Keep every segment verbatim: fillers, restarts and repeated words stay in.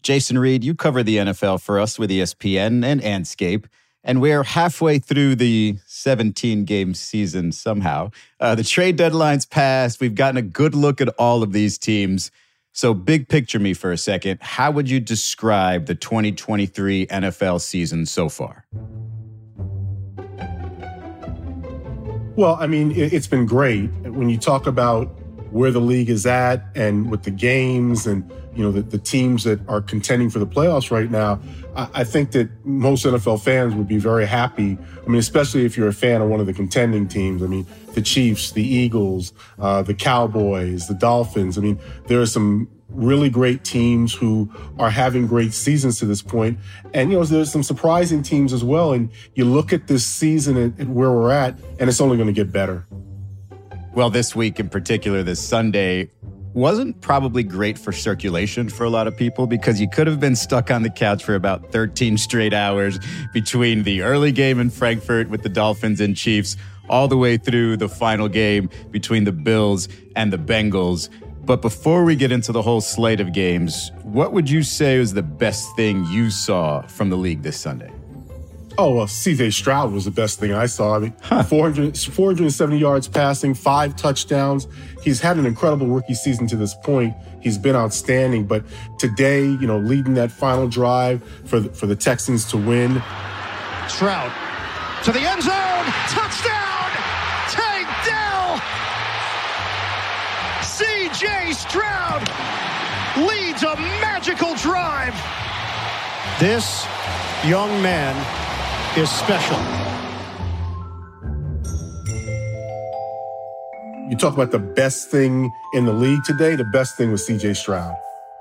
Jason Reed, you cover the N F L for us with E S P N and Andscape, and we're halfway through the seventeen-game season somehow. Uh, the trade deadline's passed. We've gotten a good look at all of these teams. So big picture me for a second. How would you describe the twenty twenty-three N F L season so far? Well, I mean, it's been great. When you talk about where the league is at and with the games and, you know, the, the teams that are contending for the playoffs right now, I, I think that most N F L fans would be very happy. I mean, especially if you're a fan of one of the contending teams. I mean, the Chiefs, the Eagles, uh, the Cowboys, the Dolphins. I mean, there are some really great teams who are having great seasons to this point. And, you know, there's some surprising teams as well. And you look at this season and, and where we're at, and it's only going to get better. Well, this week in particular, this Sunday, wasn't probably great for circulation for a lot of people because you could have been stuck on the couch for about thirteen straight hours between the early game in Frankfurt with the Dolphins and Chiefs all the way through the final game between the Bills and the Bengals. But before we get into the whole slate of games, what would you say was the best thing you saw from the league this Sunday? Oh, well, C J Stroud was the best thing I saw. I mean, huh. four hundred, four hundred seventy yards passing, five touchdowns. He's had an incredible rookie season to this point. He's been outstanding. But today, you know, leading that final drive for the, for the Texans to win. Stroud to the end zone. Touchdown! Tank Dell! C J Stroud leads a magical drive. This young man is special. You talk about the best thing in the league today, the best thing was C J Stroud.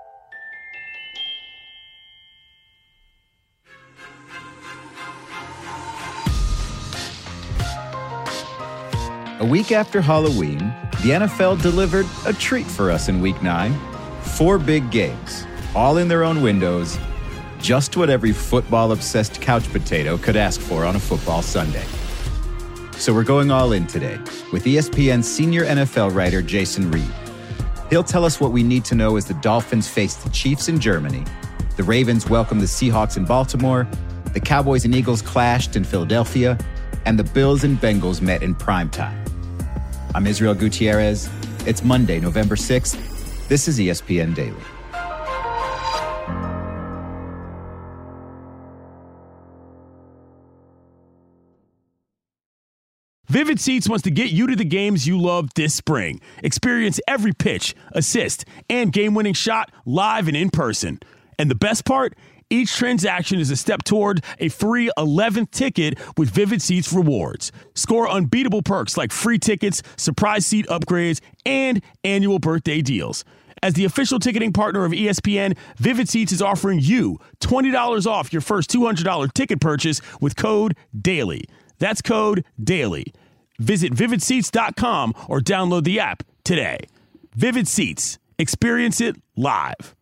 A week after Halloween, the N F L delivered a treat for us in week nine. Four big games, all in their own windows, just what every football-obsessed couch potato could ask for on a football Sunday. So we're going all in today with E S P N's senior N F L writer Jason Reed. He'll tell us what we need to know as the Dolphins face the Chiefs in Germany, the Ravens welcome the Seahawks in Baltimore, the Cowboys and Eagles clashed in Philadelphia, and the Bills and Bengals met in primetime. I'm Israel Gutierrez. It's Monday, November sixth. This is E S P N Daily. Vivid Seats wants to get you to the games you love this spring. Experience every pitch, assist, and game-winning shot live and in person. And the best part? Each transaction is a step toward a free eleventh ticket with Vivid Seats rewards. Score unbeatable perks like free tickets, surprise seat upgrades, and annual birthday deals. As the official ticketing partner of E S P N, Vivid Seats is offering you twenty dollars off your first two hundred dollars ticket purchase with code DAILY. That's code DAILY. Visit vivid seats dot com or download the app today. Vivid Seats. Experience it live.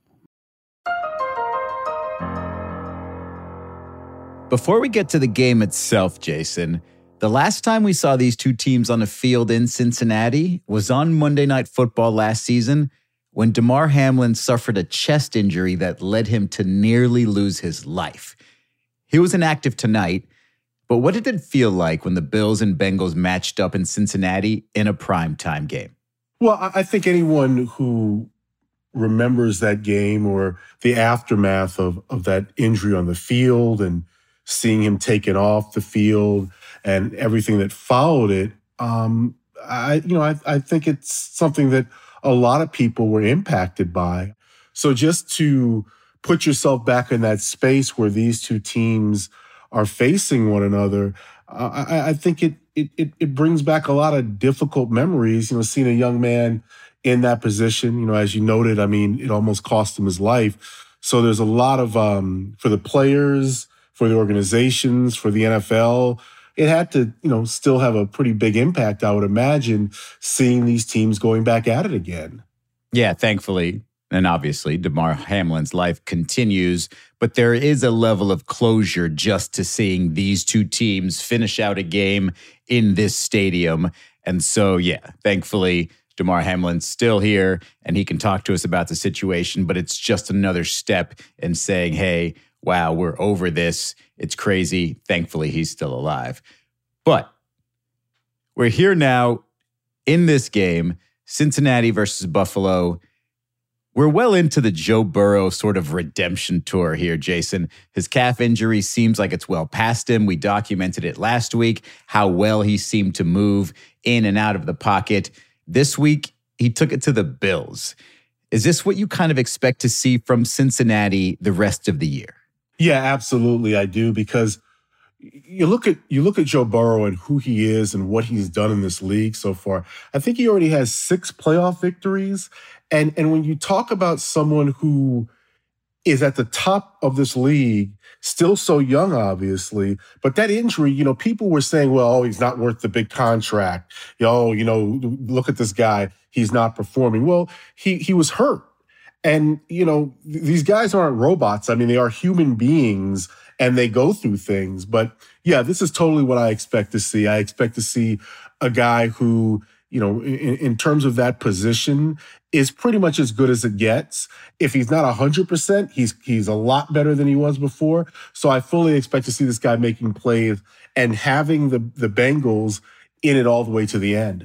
Before we get to the game itself, Jason, the last time we saw these two teams on the field in Cincinnati was on Monday Night Football last season when Damar Hamlin suffered a chest injury that led him to nearly lose his life. He was inactive tonight, but what did it feel like when the Bills and Bengals matched up in Cincinnati in a primetime game? Well, I think anyone who remembers that game or the aftermath of, of that injury on the field and seeing him taken off the field and everything that followed it, um, I, you know, I, I think it's something that a lot of people were impacted by. So just to put yourself back in that space where these two teams are facing one another, uh, I, I think it, it it brings back a lot of difficult memories. You know, seeing a young man in that position. You know, as you noted, I mean, it almost cost him his life. So there's a lot of um, for the players, for the organizations, for the N F L. It had to, you know, still have a pretty big impact, I would imagine, seeing these teams going back at it again. Yeah, thankfully. And obviously, Damar Hamlin's life continues, but there is a level of closure just to seeing these two teams finish out a game in this stadium. And so, yeah, thankfully, Damar Hamlin's still here, and he can talk to us about the situation, but it's just another step in saying, hey, wow, we're over this. It's crazy. Thankfully, he's still alive. But we're here now in this game, Cincinnati versus Buffalo. We're well into the Joe Burrow sort of redemption tour here, Jason. His calf injury seems like it's well past him. We documented it last week, how well he seemed to move in and out of the pocket. This week, he took it to the Bills. Is this what you kind of expect to see from Cincinnati the rest of the year? Yeah, absolutely, I do, because you look at you look at Joe Burrow and who he is and what he's done in this league so far. I think he already has six playoff victories. And, and when you talk about someone who is at the top of this league, still so young, obviously, but that injury, you know, people were saying, well, oh, he's not worth the big contract. Oh, you know, look at this guy. He's not performing. Well, he he was hurt. And, you know, th- these guys aren't robots. I mean, they are human beings and they go through things. But yeah, this is totally what I expect to see. I expect to see a guy who, you know, in, in terms of that position, is pretty much as good as it gets. If he's not one hundred percent, he's he's a lot better than he was before. So I fully expect to see this guy making plays and having the, the Bengals in it all the way to the end.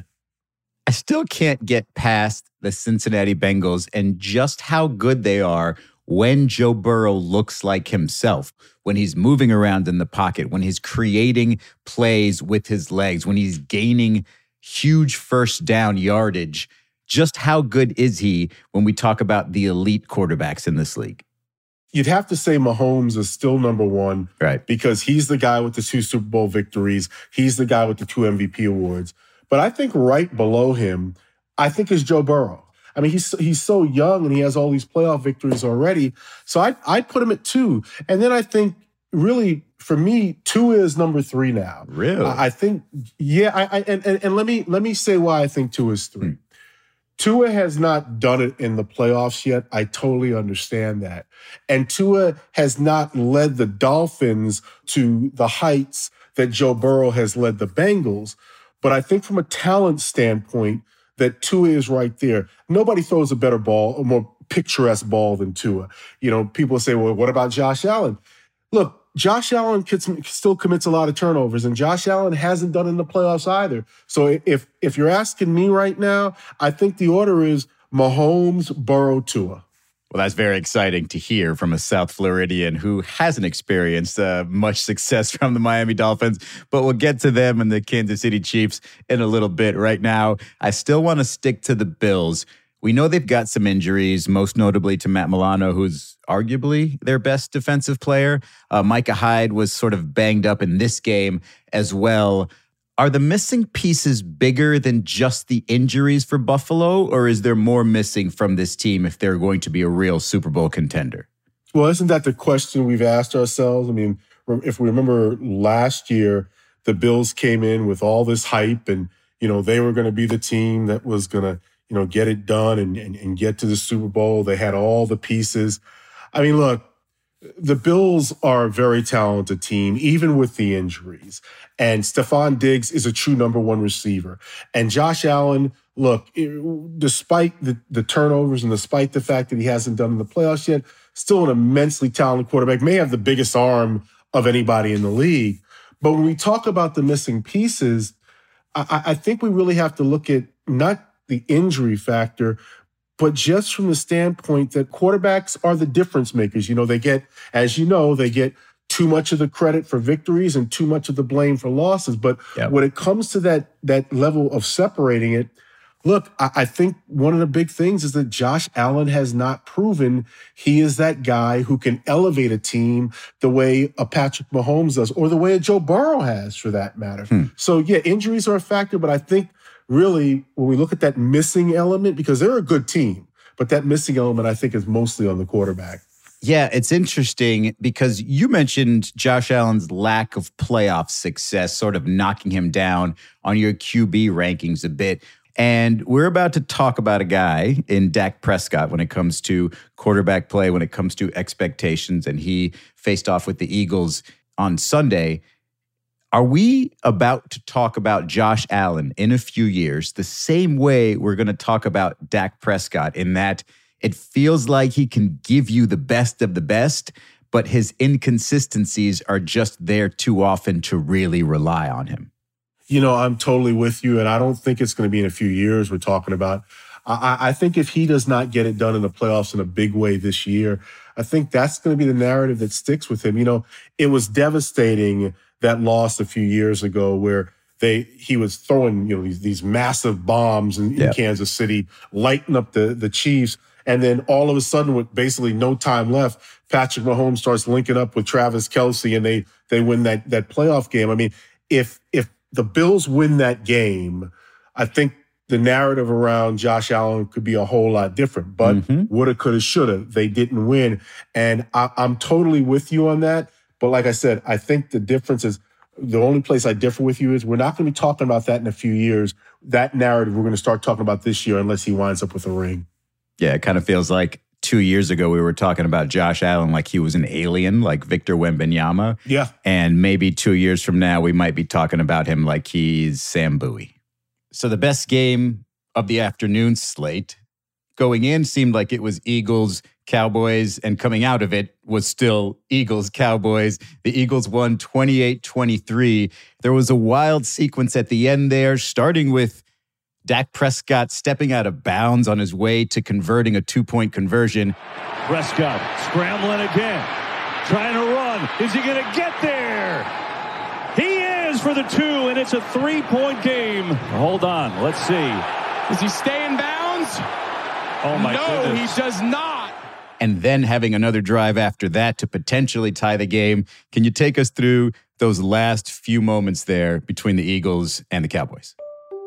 I still can't get past the Cincinnati Bengals and just how good they are when Joe Burrow looks like himself, when he's moving around in the pocket, when he's creating plays with his legs, when he's gaining huge first down yardage. Just how good is he when we talk about the elite quarterbacks in this league? You'd have to say Mahomes is still number one, right? Because he's the guy with the two Super Bowl victories. He's the guy with the two M V P awards. But I think right below him, I think is Joe Burrow. I mean, he's he's so young and he has all these playoff victories already. So I I'd put him at two. And then I think really for me, Tua is number three now. Really? I, I think, yeah. I, I and, and and let me let me say why I think Tua is three. Hmm. Tua has not done it in the playoffs yet. I totally understand that. And Tua has not led the Dolphins to the heights that Joe Burrow has led the Bengals. But I think from a talent standpoint, that Tua is right there. Nobody throws a better ball, a more picturesque ball than Tua. You know, people say, well, what about Josh Allen? Look, Josh Allen still commits a lot of turnovers, and Josh Allen hasn't done it in the playoffs either. So if if you're asking me right now, I think the order is Mahomes, Burrow, Tua. Well, that's very exciting to hear from a South Floridian who hasn't experienced uh, much success from the Miami Dolphins, but we'll get to them and the Kansas City Chiefs in a little bit. Right now, I still want to stick to the Bills. We know they've got some injuries, most notably to Matt Milano, who's arguably their best defensive player. Uh, Micah Hyde was sort of banged up in this game as well. Are the missing pieces bigger than just the injuries for Buffalo, or is there more missing from this team if they're going to be a real Super Bowl contender? Well, isn't that the question we've asked ourselves? I mean, if we remember last year, the Bills came in with all this hype and, you know, they were going to be the team that was going to, you know, get it done and, and, and get to the Super Bowl. They had all the pieces. I mean, look, the Bills are a very talented team, even with the injuries. And Stephon Diggs is a true number one receiver. And Josh Allen, look, despite the, the turnovers and despite the fact that he hasn't done in the playoffs yet, still an immensely talented quarterback, may have the biggest arm of anybody in the league. But when we talk about the missing pieces, I, I think we really have to look at not the injury factor, but just from the standpoint that quarterbacks are the difference makers. You know, they get, as you know, they get too much of the credit for victories and too much of the blame for losses. But yep. when it comes to that that level of separating it, look, I, I think one of the big things is that Josh Allen has not proven he is that guy who can elevate a team the way a Patrick Mahomes does, or the way a Joe Burrow has, for that matter. Hmm. So, yeah, injuries are a factor, but I think really, when we look at that missing element, because they're a good team, but that missing element, I think, is mostly on the quarterback. Yeah, it's interesting because you mentioned Josh Allen's lack of playoff success, sort of knocking him down on your Q B rankings a bit. And we're about to talk about a guy in Dak Prescott when it comes to quarterback play, when it comes to expectations, and he faced off with the Eagles on Sunday. Are we about to talk about Josh Allen in a few years the same way we're going to talk about Dak Prescott, in that it feels like he can give you the best of the best, but his inconsistencies are just there too often to really rely on him? You know, I'm totally with you, and I don't think it's going to be in a few years we're talking about. I, I think if he does not get it done in the playoffs in a big way this year, I think that's going to be the narrative that sticks with him. You know, it was devastating, that loss a few years ago where they he was throwing, you know, these, these massive bombs in, yeah. in Kansas City, lighting up the, the Chiefs. And then all of a sudden, with basically no time left, Patrick Mahomes starts linking up with Travis Kelce, and they they win that that playoff game. I mean, if if the Bills win that game, I think the narrative around Josh Allen could be a whole lot different. But mm-hmm. woulda, coulda, shoulda. They didn't win. And I, I'm totally with you on that. But like I said, I think the difference is, the only place I differ with you is we're not going to be talking about that in a few years. That narrative we're going to start talking about this year unless he winds up with a ring. Yeah, it kind of feels like two years ago we were talking about Josh Allen like he was an alien, like Victor Wembanyama. Yeah. And maybe two years from now we might be talking about him like he's Sam Bowie. So the best game of the afternoon slate going in seemed like it was Eagles, Cowboys, and coming out of it was still Eagles, Cowboys. The Eagles won twenty-eight twenty-three. There was a wild sequence at the end there, starting with Dak Prescott stepping out of bounds on his way to converting a two-point conversion. Prescott scrambling again, trying to run. Is he going to get there? He is for the two, and it's a three-point game. Hold on, let's see. Does he stay in bounds? Oh, my no, goodness. No, he does not. And then having another drive after that to potentially tie the game. Can you take us through those last few moments there between the Eagles and the Cowboys?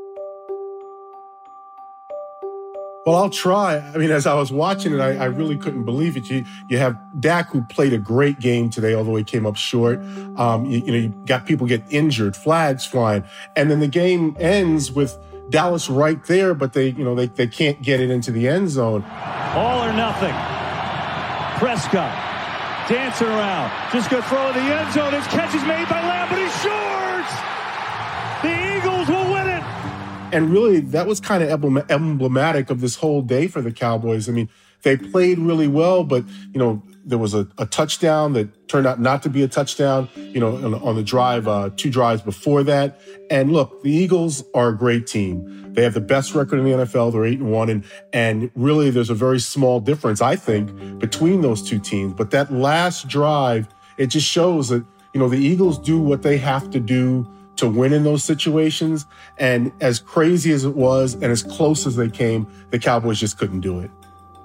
Well, I'll try. I mean, as I was watching it, I, I really couldn't believe it. You you have Dak, who played a great game today, although he came up short. Um, you, you know, you got people get injured, flags flying, and then the game ends with Dallas right there, but they, you know, they they can't get it into the end zone. All or nothing. Prescott dancing around, just gonna throw in the end zone. His catch is made by Lamb, but he's short. The Eagles will win it. And really, that was kind of emblematic of this whole day for the Cowboys. I mean, they played really well, but, you know, there was a, a touchdown that turned out not to be a touchdown, you know, on, on the drive, uh, two drives before that. And look, the Eagles are a great team. They have the best record in the N F L. They're eight and one. And, and really, there's a very small difference, I think, between those two teams. But that last drive, it just shows that, you know, the Eagles do what they have to do to win in those situations. And as crazy as it was and as close as they came, the Cowboys just couldn't do it.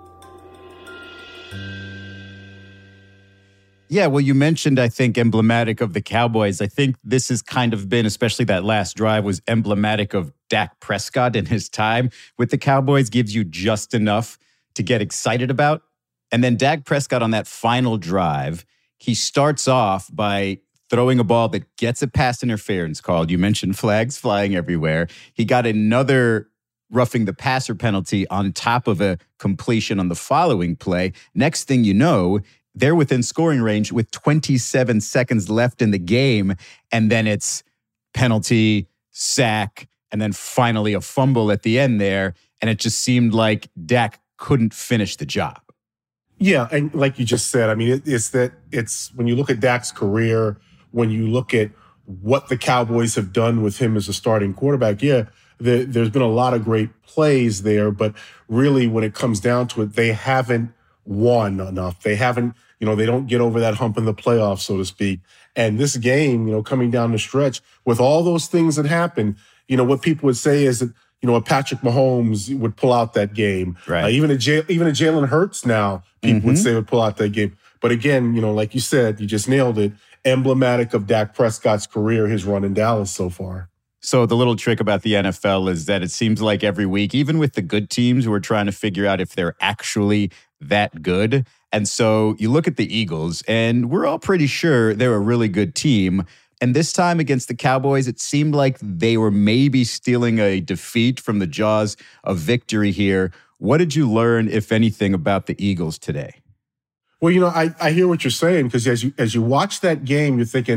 Yeah, well, you mentioned, I think, emblematic of the Cowboys. I think this has kind of been, especially that last drive, was emblematic of Dak Prescott in his time with the Cowboys. Gives you just enough to get excited about. And then Dak Prescott on that final drive, he starts off by throwing a ball that gets a pass interference called. You mentioned flags flying everywhere. He got another roughing the passer penalty on top of a completion on the following play. Next thing you know, they're within scoring range with twenty-seven seconds left in the game. And then it's penalty, sack, and then finally a fumble at the end there. And it just seemed like Dak couldn't finish the job. Yeah, and like you just said, I mean, it, it's that it's when you look at Dak's career, when you look at what the Cowboys have done with him as a starting quarterback, yeah, the, there's been a lot of great plays there, but really when it comes down to it, they haven't won enough. They haven't, you know, they don't get over that hump in the playoffs, so to speak. And this game, you know, coming down the stretch with all those things that happen, you know, what people would say is that, you know, a Patrick Mahomes would pull out that game. Right. Uh, even a J- even a Jalen Hurts now, people mm-hmm. would say would pull out that game. But again, you know, like you said, you just nailed it. Emblematic of Dak Prescott's career, his run in Dallas so far. So the little trick about the N F L is that it seems like every week, even with the good teams, we're trying to figure out if they're actually that good. And so you look at the Eagles, and we're all pretty sure they're a really good team. And this time against the Cowboys, it seemed like they were maybe stealing a defeat from the jaws of victory here. What did you learn, if anything, about the Eagles today? Well, you know, I, I hear what you're saying, because as you as you watch that game, you're thinking,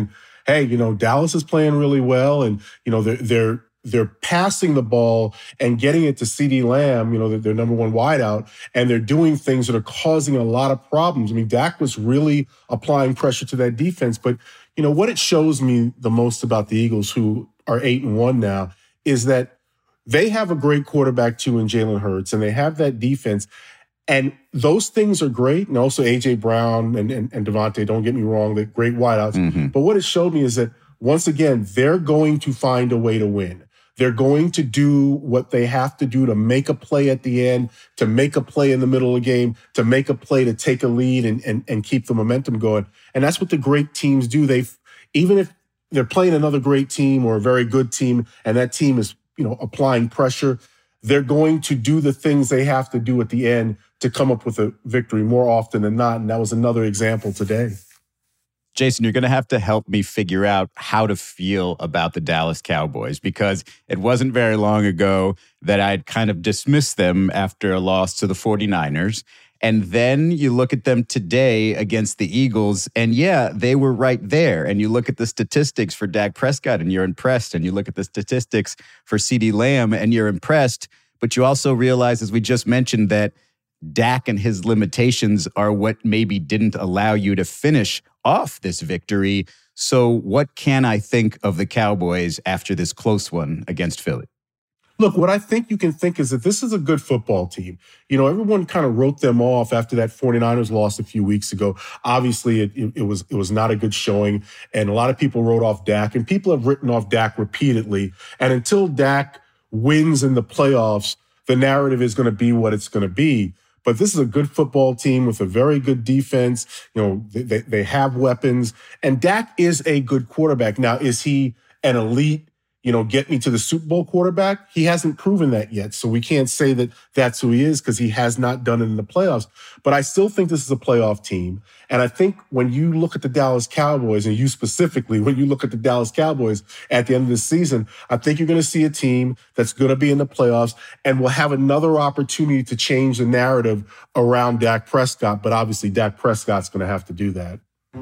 hey, you know, Dallas is playing really well, and, you know, they're, they're, they're passing the ball and getting it to CeeDee Lamb, you know, their, their number one wideout, and they're doing things that are causing a lot of problems. I mean, Dak was really applying pressure to that defense. But, you know, what it shows me the most about the Eagles, who are eight and one now, is that they have a great quarterback too in Jalen Hurts, and they have that defense. And those things are great. And also A J Brown and, and, and Devontae, don't get me wrong, they're great wideouts. Mm-hmm. But what it showed me is that, once again, they're going to find a way to win. They're going to do what they have to do to make a play at the end, to make a play in the middle of the game, to make a play to take a lead and, and, and keep the momentum going. And that's what the great teams do. They, even if they're playing another great team or a very good team, and that team is, you know, applying pressure, they're going to do the things they have to do at the end to come up with a victory more often than not. And that was another example today. Jason, you're going to have to help me figure out how to feel about the Dallas Cowboys, because it wasn't very long ago that I'd kind of dismissed them after a loss to the forty-niners. And then you look at them today against the Eagles, and yeah, they were right there. And you look at the statistics for Dak Prescott, and you're impressed. And you look at the statistics for CeeDee Lamb, and you're impressed. But you also realize, as we just mentioned, that Dak and his limitations are what maybe didn't allow you to finish off this victory. So what can I think of the Cowboys after this close one against Philly? Look, what I think you can think is that this is a good football team. You know, everyone kind of wrote them off after that forty-niners loss a few weeks ago. Obviously, it, it, it was it was not a good showing, and a lot of people wrote off Dak, and people have written off Dak repeatedly. And until Dak wins in the playoffs, the narrative is going to be what it's going to be. But this is a good football team with a very good defense. You know, they, they have weapons. And Dak is a good quarterback. Now, is he an elite, you know, get me to the Super Bowl quarterback? He hasn't proven that yet. So we can't say that that's who he is, because he has not done it in the playoffs. But I still think this is a playoff team. And I think when you look at the Dallas Cowboys, and you specifically, when you look at the Dallas Cowboys at the end of the season, I think you're going to see a team that's going to be in the playoffs and will have another opportunity to change the narrative around Dak Prescott. But obviously, Dak Prescott's going to have to do that.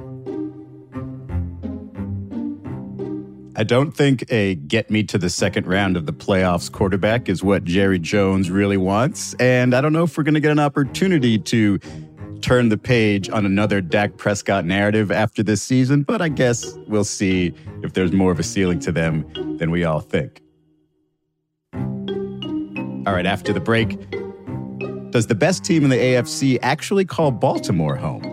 I don't think a get me to the second round of the playoffs quarterback is what Jerry Jones really wants. And I don't know if we're going to get an opportunity to turn the page on another Dak Prescott narrative after this season, but I guess we'll see if there's more of a ceiling to them than we all think. All right, after the break, does the best team in the A F C actually call Baltimore home?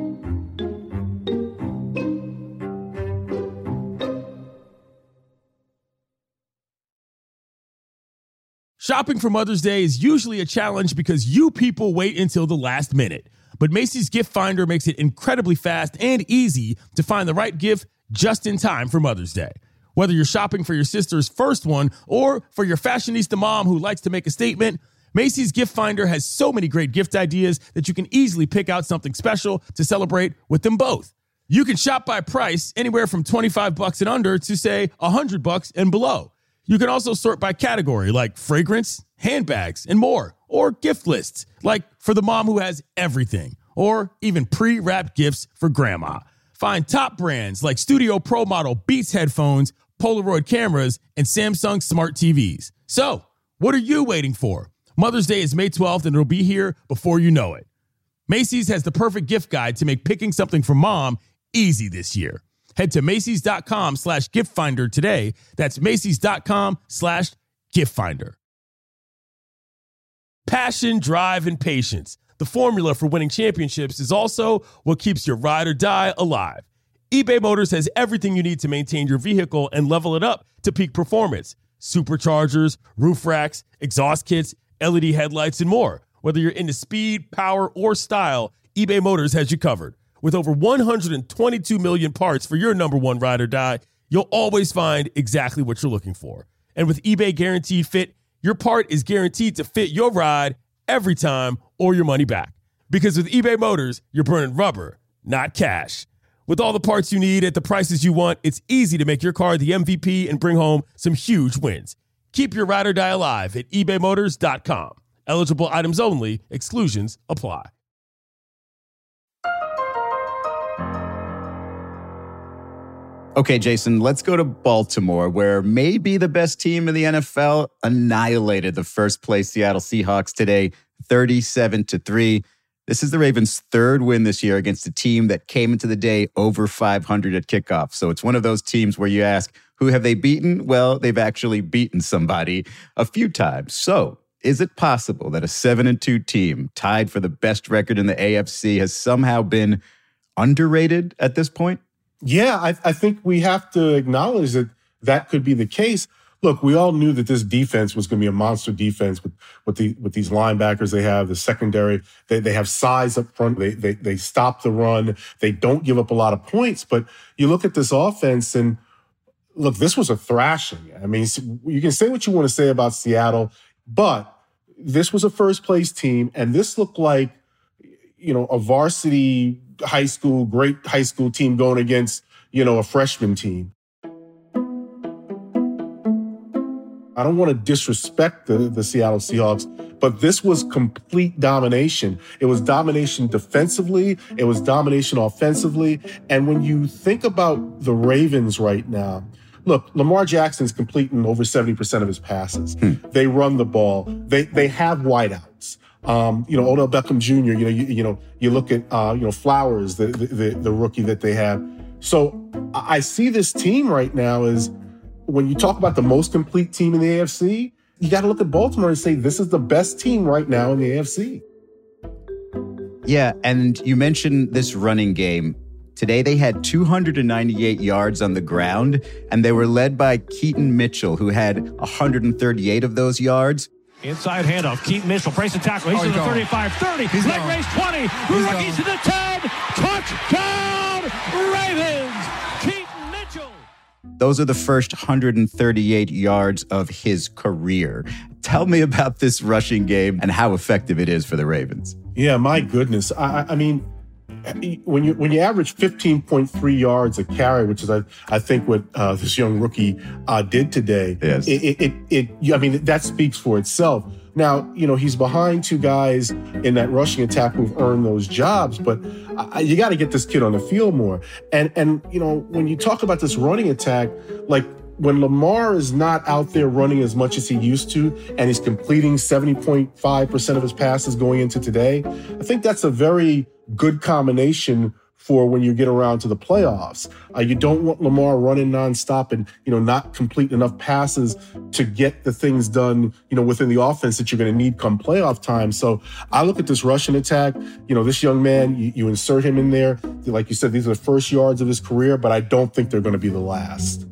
Shopping for Mother's Day is usually a challenge because you people wait until the last minute. But Macy's Gift Finder makes it incredibly fast and easy to find the right gift just in time for Mother's Day. Whether you're shopping for your sister's first one or for your fashionista mom who likes to make a statement, Macy's Gift Finder has so many great gift ideas that you can easily pick out something special to celebrate with them both. You can shop by price, anywhere from twenty-five bucks and under to, say, one hundred bucks and below. You can also sort by category, like fragrance, handbags, and more, or gift lists, like for the mom who has everything, or even pre-wrapped gifts for grandma. Find top brands like Studio Pro Model Beats headphones, Polaroid cameras, and Samsung smart T Vs. So, what are you waiting for? Mother's Day is May twelfth, and it'll be here before you know it. Macy's has the perfect gift guide to make picking something for mom easy this year. Head to Macy's.com slash gift finder today. That's Macy's.com slash gift finder. Passion, drive, and patience. The formula for winning championships is also what keeps your ride or die alive. eBay Motors has everything you need to maintain your vehicle and level it up to peak performance. Superchargers, roof racks, exhaust kits, L E D headlights, and more. Whether you're into speed, power, or style, eBay Motors has you covered. With over one hundred twenty-two million parts for your number one ride or die, you'll always find exactly what you're looking for. And with eBay Guaranteed Fit, your part is guaranteed to fit your ride every time or your money back. Because with eBay Motors, you're burning rubber, not cash. With all the parts you need at the prices you want, it's easy to make your car the M V P and bring home some huge wins. Keep your ride or die alive at ebay motors dot com. Eligible items only. Exclusions apply. Okay, Jason, let's go to Baltimore, where maybe the best team in the N F L annihilated the first place Seattle Seahawks today, thirty-seven to three. This is the Ravens' third win this year against a team that came into the day over five hundred at kickoff. So it's one of those teams where you ask, who have they beaten? Well, they've actually beaten somebody a few times. So is it possible that a seven and two team tied for the best record in the A F C has somehow been underrated at this point? Yeah, I, I think we have to acknowledge that that could be the case. Look, we all knew that this defense was going to be a monster defense with with, the, with these linebackers they have, the secondary. They they have size up front. They, they they stop the run. They don't give up a lot of points. But you look at this offense and look, this was a thrashing. I mean, you can say what you want to say about Seattle, but this was a first place team, and this looked like, you know, a varsity high school, great high school team going against, you know, a freshman team. I don't want to disrespect the, the Seattle Seahawks, but this was complete domination. It was domination defensively. It was domination offensively. And when you think about the Ravens right now, look, Lamar Jackson's completing over seventy percent of his passes. Hmm. They run the ball. They they have wideouts. Um, you know, Odell Beckham Junior, you know, you, you know, you look at, uh, you know, Flowers, the, the, the rookie that they have. So I see this team right now as, when you talk about the most complete team in the A F C, you got to look at Baltimore and say, this is the best team right now in the A F C. Yeah. And you mentioned this running game. Today, they had two hundred ninety-eight yards on the ground, and they were led by Keaton Mitchell, who had one hundred thirty-eight of those yards. Inside handoff. Keaton Mitchell, brace and tackle. He's oh, to the thirty-five, thirty. He's leg race, twenty. Rookie to the ten. Touchdown, Ravens. Keaton Mitchell. Those are the first one hundred thirty-eight yards of his career. Tell me about this rushing game and how effective it is for the Ravens. Yeah, my goodness. I, I mean, when you when you average fifteen point three yards a carry, which is I, I think what uh, this young rookie uh, did today, yes. it, it, it, it I mean, that speaks for itself. Now, you know, he's behind two guys in that rushing attack who've earned those jobs, but I, you got to get this kid on the field more. And, and, you know, when you talk about this running attack, like when Lamar is not out there running as much as he used to, and he's completing seventy point five percent of his passes going into today, I think that's a very good combination for when you get around to the playoffs. Uh, you don't want Lamar running nonstop and, you know, not complete enough passes to get the things done, you know, within the offense that you're going to need come playoff time. So I look at this rushing attack, you know, this young man, you, you insert him in there. Like you said, these are the first yards of his career, but I don't think they're going to be the last.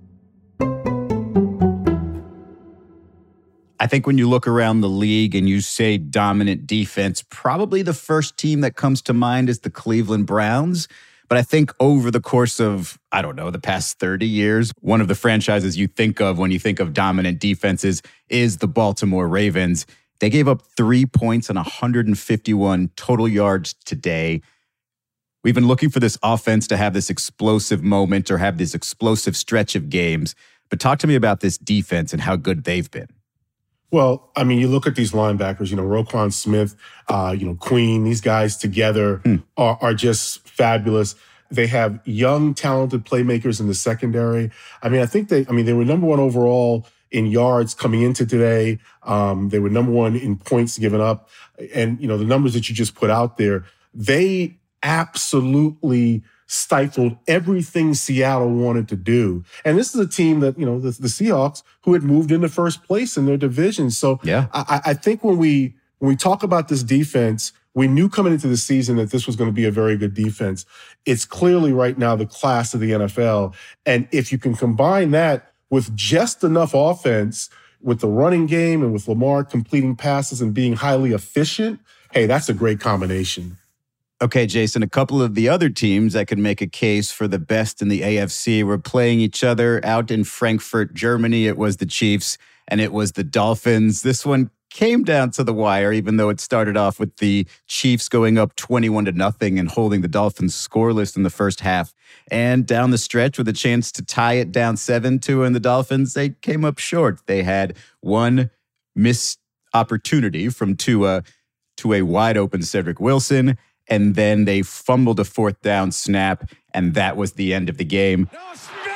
I think when you look around the league and you say dominant defense, probably the first team that comes to mind is the Cleveland Browns. But I think over the course of, I don't know, the past thirty years, one of the franchises you think of when you think of dominant defenses is the Baltimore Ravens. They gave up three points on one hundred fifty-one total yards today. We've been looking for this offense to have this explosive moment or have this explosive stretch of games. But talk to me about this defense and how good they've been. Well, I mean, you look at these linebackers, you know, Roquan Smith, uh, you know, Queen, these guys together hmm. are, are just fabulous. They have young, talented playmakers in the secondary. I mean, I think they, I mean, they were number one overall in yards coming into today. Um, they were number one in points given up. And, you know, the numbers that you just put out there, they absolutely stifled everything Seattle wanted to do. And this is a team that, you know, the, the Seahawks, who had moved into first place in their division. So yeah. I, I think when we when we talk about this defense, we knew coming into the season that this was going to be a very good defense. It's clearly right now the class of the N F L. And if you can combine that with just enough offense, with the running game and with Lamar completing passes and being highly efficient, hey, that's a great combination. Okay, Jason, a couple of the other teams that could make a case for the best in the A F C were playing each other out in Frankfurt, Germany. It was the Chiefs and it was the Dolphins. This one came down to the wire, even though it started off with the Chiefs going up twenty-one to nothing and holding the Dolphins scoreless in the first half. And down the stretch with a chance to tie it down seven two, and the Dolphins, they came up short. They had one missed opportunity from Tua to a wide open Cedric Wilson. And then they fumbled a fourth down snap, and that was the end of the game. No,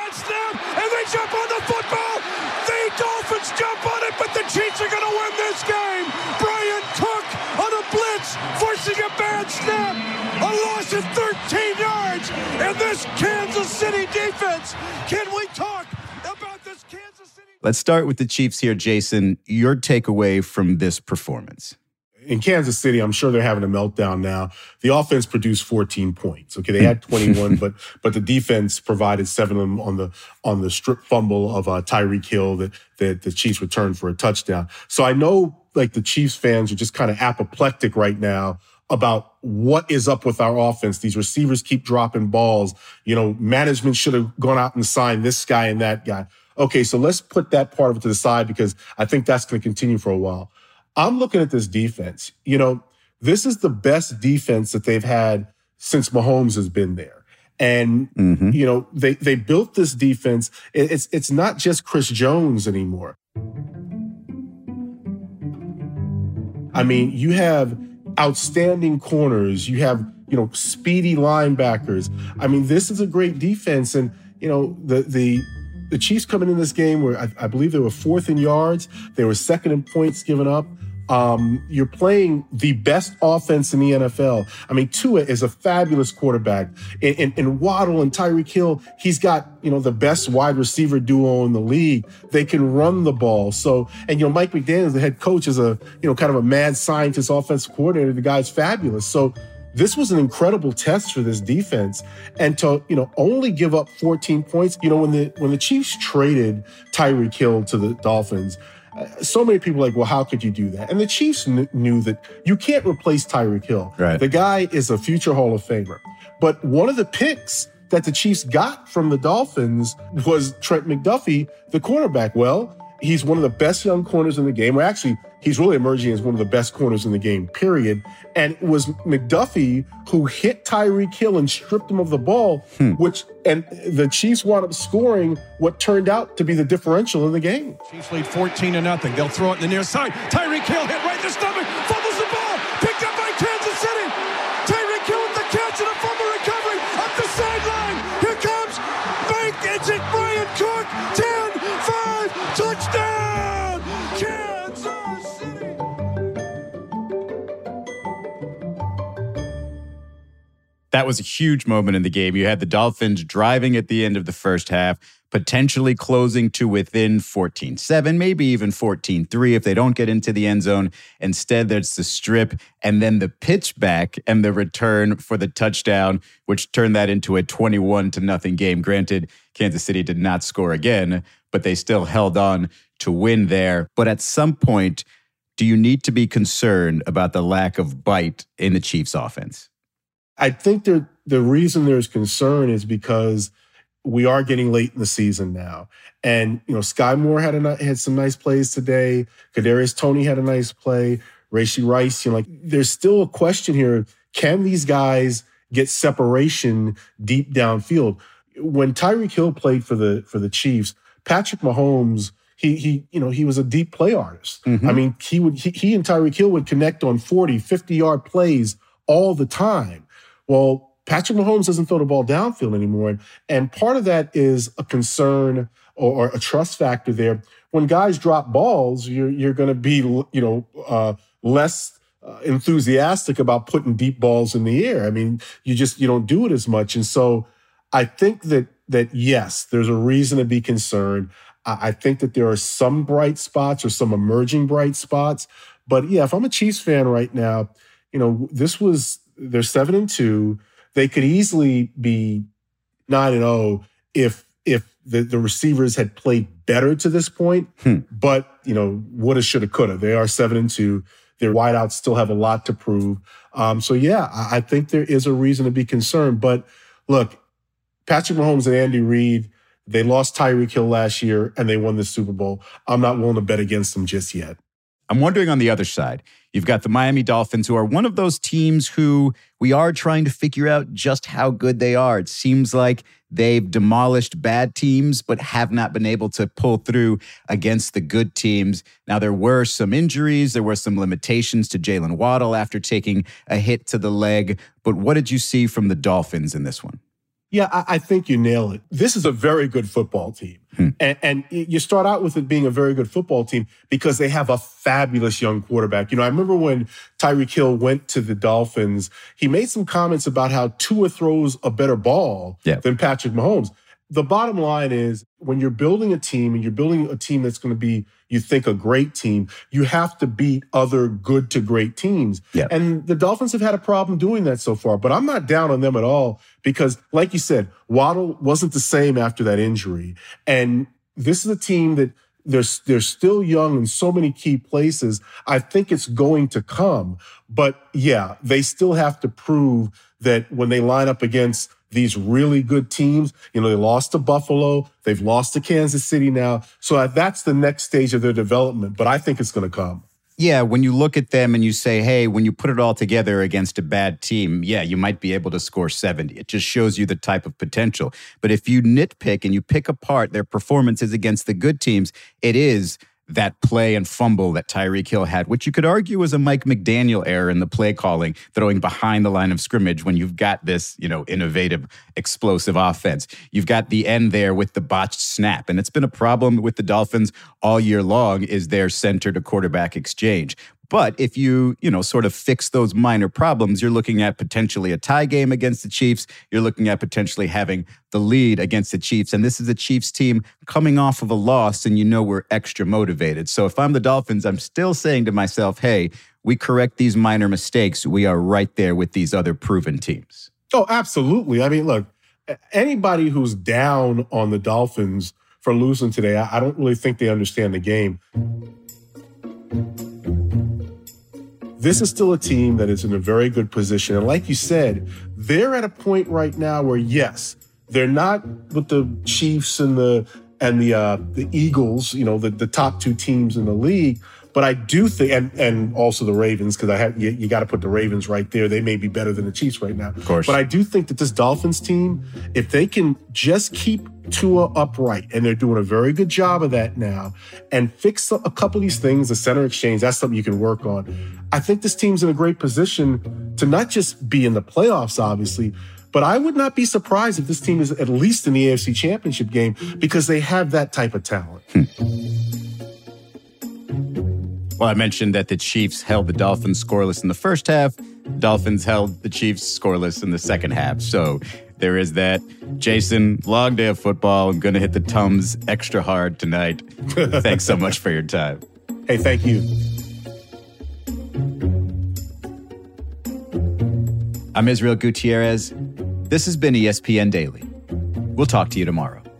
snap, and they jump on the football. The Dolphins jump on it, but the Chiefs are going to win this game. Brian Cook on a blitz, forcing a bad snap. A loss of thirteen yards, and this Kansas City defense. Can we talk about this Kansas City? Let's start with the Chiefs here, Jason. Your takeaway from this performance. In Kansas City, I'm sure they're having a meltdown now. The offense produced fourteen points. Okay, they had twenty-one, but but the defense provided seven of them on the on the strip fumble of uh, Tyreek Hill that that the Chiefs returned for a touchdown. So I know like the Chiefs fans are just kind of apoplectic right now about what is up with our offense. These receivers keep dropping balls. You know, management should have gone out and signed this guy and that guy. Okay, so let's put that part of it to the side because I think that's going to continue for a while. I'm looking at this defense. You know, this is the best defense that they've had since Mahomes has been there. And, mm-hmm. you know, they they built this defense. It's it's not just Chris Jones anymore. I mean, you have outstanding corners. You have, you know, speedy linebackers. I mean, this is a great defense. And, you know, the the the Chiefs coming in this game where I, I believe they were fourth in yards. They were second in points given up. Um, you're playing the best offense in the N F L. I mean, Tua is a fabulous quarterback. In, in, in Waddle and Tyreek Hill, he's got, you know, the best wide receiver duo in the league. They can run the ball. So, and, you know, Mike McDaniels, the head coach, is a, you know, kind of a mad scientist offensive coordinator. The guy's fabulous. So this was an incredible test for this defense. And to, you know, only give up fourteen points, you know, when the, when the Chiefs traded Tyreek Hill to the Dolphins, Uh, so many people are like, well, how could you do that? And the Chiefs kn- knew that you can't replace Tyreek Hill. Right. The guy is a future Hall of Famer. But one of the picks that the Chiefs got from the Dolphins was Trent McDuffie, the cornerback. Well, he's one of the best young corners in the game. Or actually, he's really emerging as one of the best corners in the game, period. And it was McDuffie who hit Tyreek Hill and stripped him of the ball, hmm. which, and the Chiefs wound up scoring what turned out to be the differential in the game. Chiefs lead fourteen to nothing. They'll throw it in the near side. Tyreek Hill hit right in the stomach, fumbles the ball, picked up by Kansas City. Tyreek Hill with the catch and a fumble recovery up the sideline. Here comes Mike. It's it, Brian Cook. ten five, touchdown, Kansas City. That was a huge moment in the game. You had the Dolphins driving at the end of the first half, potentially closing to within fourteen seven, maybe even fourteen three if they don't get into the end zone. Instead, there's the strip and then the pitch back and the return for the touchdown, which turned that into a twenty-one to nothing game. Granted, Kansas City did not score again, but they still held on to win there. But at some point, do you need to be concerned about the lack of bite in the Chiefs offense? I think the the reason there's concern is because we are getting late in the season now. And, you know, Sky Moore had a, had some nice plays today. Kadarius Toney had a nice play. Rashee Rice, you know, like there's still a question here. Can these guys get separation deep downfield? When Tyreek Hill played for the for the Chiefs, Patrick Mahomes, he he, you know, he was a deep play artist. Mm-hmm. I mean, he would he, he and Tyreek Hill would connect on forty, fifty-yard plays all the time. Well, Patrick Mahomes doesn't throw the ball downfield anymore. And part of that is a concern or, or a trust factor there. When guys drop balls, you're, you're going to be, you know, uh, less uh, enthusiastic about putting deep balls in the air. I mean, you just, you don't do it as much. And so I think that, that yes, there's a reason to be concerned. I, I think that there are some bright spots or some emerging bright spots. But yeah, if I'm a Chiefs fan right now, you know, this was, they're seven and two. They could easily be nine and oh if if the, the receivers had played better to this point. Hmm. But, you know, woulda, shoulda, coulda. They are seven and two. Their wideouts still have a lot to prove. Um, so yeah, I, I think there is a reason to be concerned. But look, Patrick Mahomes and Andy Reid, they lost Tyreek Hill last year and they won the Super Bowl. I'm not willing to bet against them just yet. I'm wondering on the other side, you've got the Miami Dolphins, who are one of those teams who we are trying to figure out just how good they are. It seems like they've demolished bad teams, but have not been able to pull through against the good teams. Now, there were some injuries. There were some limitations to Jalen Waddle after taking a hit to the leg. But what did you see from the Dolphins in this one? Yeah, I, I think you nail it. This is a very good football team. Hmm. And, and you start out with it being a very good football team because they have a fabulous young quarterback. You know, I remember when Tyreek Hill went to the Dolphins, he made some comments about how Tua throws a better ball yeah. than Patrick Mahomes. The bottom line is when you're building a team and you're building a team that's going to be, you think, a great team, you have to beat other good to great teams. Yeah. And the Dolphins have had a problem doing that so far, but I'm not down on them at all because, like you said, Waddle wasn't the same after that injury. And this is a team that they're, they're still young in so many key places. I think it's going to come. But yeah, they still have to prove that when they line up against these really good teams, you know, they lost to Buffalo, they've lost to Kansas City now. So that's the next stage of their development, but I think it's going to come. Yeah, when you look at them and you say, hey, when you put it all together against a bad team, yeah, you might be able to score seventy. It just shows you the type of potential. But if you nitpick and you pick apart their performances against the good teams, it is that play and fumble that Tyreek Hill had, which you could argue was a Mike McDaniel error in the play calling, throwing behind the line of scrimmage when you've got this, you know, innovative, explosive offense. You've got the end there with the botched snap. And it's been a problem with the Dolphins all year long is their center to quarterback exchange. But if you, you know, sort of fix those minor problems, you're looking at potentially a tie game against the Chiefs. You're looking at potentially having the lead against the Chiefs. And this is a Chiefs team coming off of a loss, and you know we're extra motivated. So if I'm the Dolphins, I'm still saying to myself, hey, we correct these minor mistakes. We are right there with these other proven teams. Oh, absolutely. I mean, look, anybody who's down on the Dolphins for losing today, I don't really think they understand the game. This is still a team that is in a very good position. And like you said, they're at a point right now where, yes, they're not with the Chiefs and the and the uh, the Eagles, you know, the, the top two teams in the league. But I do think, and, and also the Ravens, because I have you, you got to put the Ravens right there. They may be better than the Chiefs right now. Of course. But I do think that this Dolphins team, if they can just keep Tua upright, and they're doing a very good job of that now, and fix a couple of these things, the center exchange, that's something you can work on. I think this team's in a great position to not just be in the playoffs, obviously, but I would not be surprised if this team is at least in the A F C Championship game because they have that type of talent. Hmm. Well, I mentioned that the Chiefs held the Dolphins scoreless in the first half. Dolphins held the Chiefs scoreless in the second half. So there is that. Jason, long day of football. I'm going to hit the Tums extra hard tonight. Thanks so much for your time. Hey, thank you. I'm Israel Gutierrez. This has been E S P N Daily. We'll talk to you tomorrow.